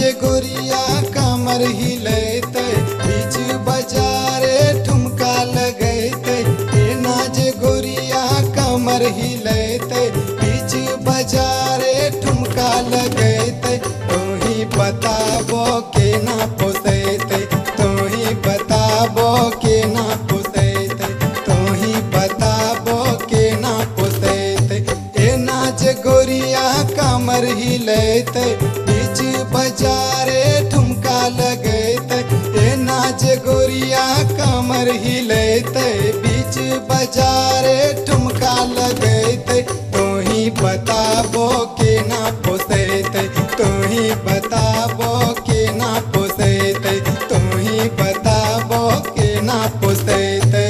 गोरिया कमर हिलैते बीच बाजारे ठुमका लगैते ए नाच गोरिया कमर हिलैते बीच बाजारे ठुमका लगैते तोही बताबो के ना पोसैते तोही बताबो के ना पोसैते तोही बताबो के ना पोसैते ए नाच गोरिया कमर हिलैते बीच बाजारे ठुमका लगैते ए नाच गोरिया कमर हिलैते बीच बाजारे ठुमका लगैते तोही बताबो के ना पोसैते तोही बताबो के ना पोसैते तोही बताबो के ना पोसैते।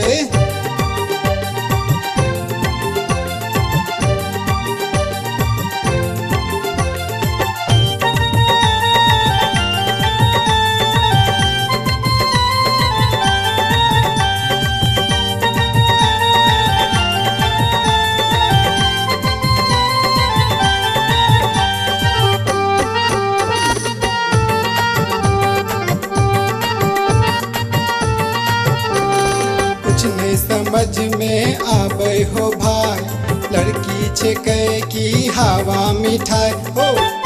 कुछ नहीं समझ में आवे हो भाई लड़की छे कहे की हवा मिठाई हो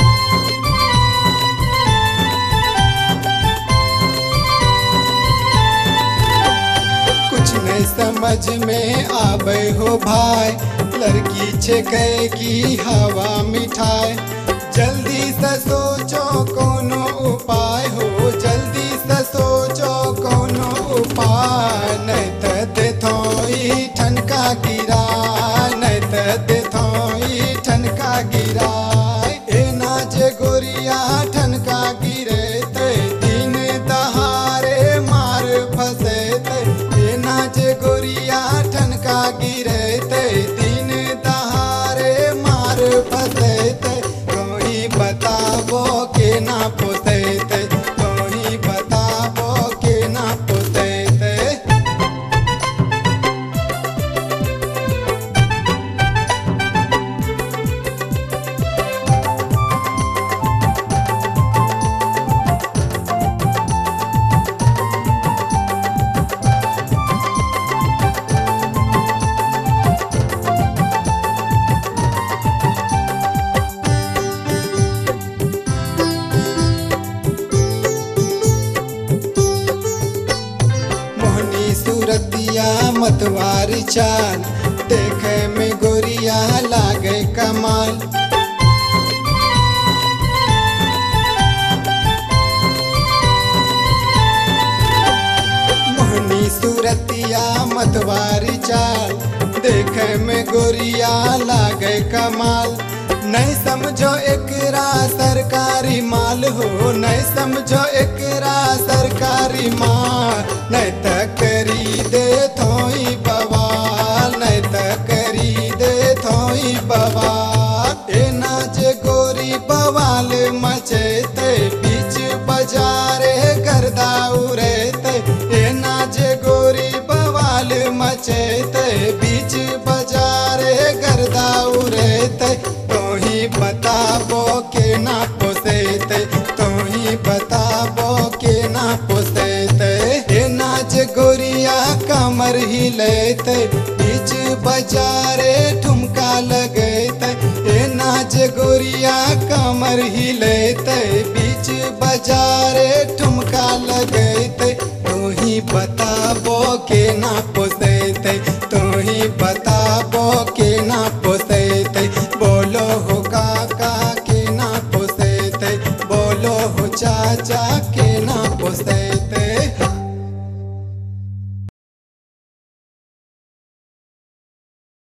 कुछ नहीं समझ में आवे हो भाई लड़की छे कहे की हवा मिठाई जल्दी से सोचो कोनो उपाय हो जल्दी से सोचो कोनो उपाय नहीं तो देथोई ठनका गिरा नहीं तो देथोई ठनका गिरा ए नाच गोरिया ठनका गिरे ते दिन दहारे मार फसेते ए नाच गोरिया ठनका गिरे ते दिन दहारे मार फसेते तोही बताबो के ना पोसैते तोही बताबो के ना पोसैते। मोहनी सूरतिया मतवारी चाल देखे में गोरिया लागे कमाल मोहनी सूरतिया मतवारी चाल देखे में गोरिया लागे कमाल नहीं समझो एकरा सरकारी माल हो नहीं समझो एकरा सरकारी माल नहीं तो करी दे थोई बवाल नहीं तो करी दे थोई बवाल ए नाच गोरी बवाल मचेते बीच बाजारे गर्दा उड़ेते ए नाच गोरी बवाल मचेते बीच बाजारे गर्दा उड़ेते तोही बताबो के ना पोसैते तोही बताबो के ना पोसैते ए नाच गोरिया कमर हिलैते बीच बाजारे ठुमका लगैते ए नाच गोरिया कमर हिलैते बीच बाजारे ठुमका लगैते